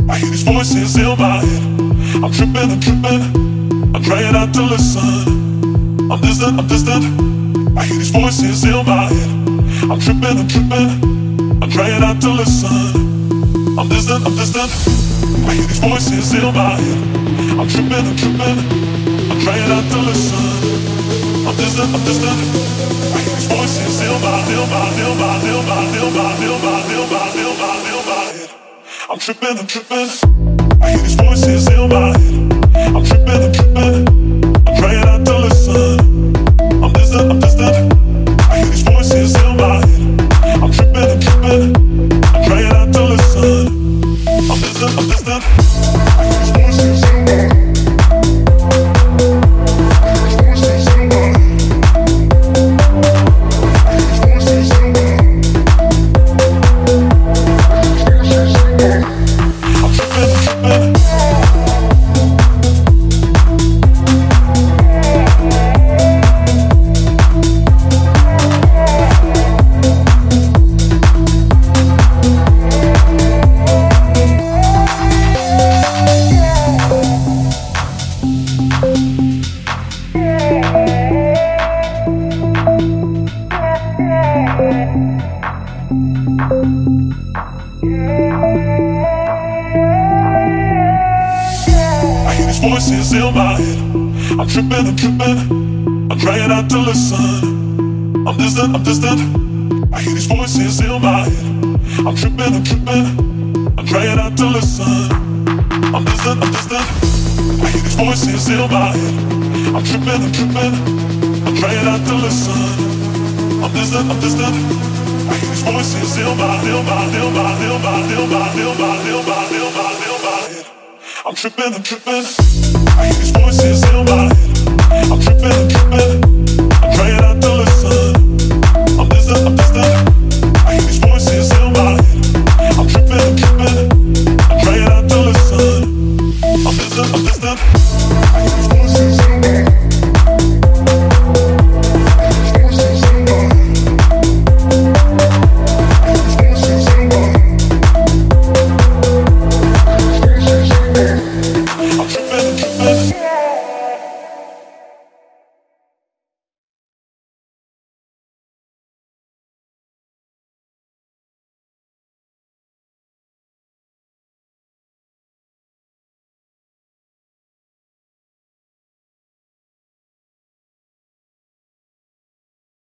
I hear these voices in my head. I'm tripping, I'm tripping. I'm trying not to listen. I'm distant, I'm distant. I hear these voices in my head. I'm tripping, I'm tripping. I'm trying not to listen. I'm distant, I'm distant. I hear these voices in my head. I'm tripping, I'm tripping. I'm trying not to listen. I'm distant, I'm distant. I hear these voices in my head. I'm tripping, I'm tripping. I hear these voices in my head. I'm tripping, I'm tripping. I'm trying not to listen. I'm distant, I'm distant. I hear these voices in my head. I'm tripping, I'm tripping. I'm trying not to listen. I'm distant, I'm distant. I hear these voices in my head. Voices in my head. I'm tripping, I'm tripping. I'm trying not to listen. I'm distant, I'm distant. I hear these voices in my head. I'm tripping, I'm tripping. I'm trying not to listen. I'm distant, I'm distant. I hear these voices in my head. I'm tripping, I'm tripping. I'm trying not to listen. I'm distant, I'm distant. I hear these voices in my head. I'm tripping, I'm tripping. I hear these voices in my head. I'm tripping, I'm tripping. I'm trying not to listen.